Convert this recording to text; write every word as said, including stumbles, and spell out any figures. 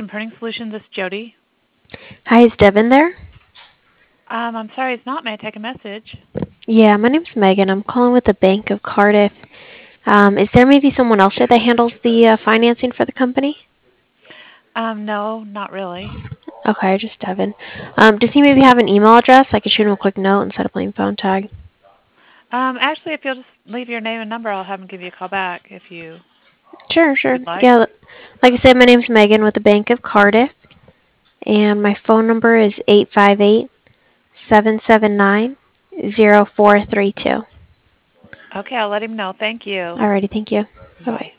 Golden Printing Solutions. This is Jody. Hi, is Devin there? Um, I'm sorry, it's not. May I take a message? Yeah, my name's Megan. I'm calling with the Bank of Cardiff. Um, is there maybe someone else here that handles the uh, financing for the company? Um, no, not really. Okay, just Devin. Um, does he maybe have an email address? I could shoot him a quick note instead of playing phone tag. Um, actually, if you'll just leave your name and number, I'll have him give you a call back if you Sure, sure. would like. Yeah, like I said, my name's Megan with the Bank of Cardiff, and my phone number is eight five eight, seven seven nine, zero four three two. Okay, I'll let him know. Thank you. Alrighty, thank you. Bye-bye.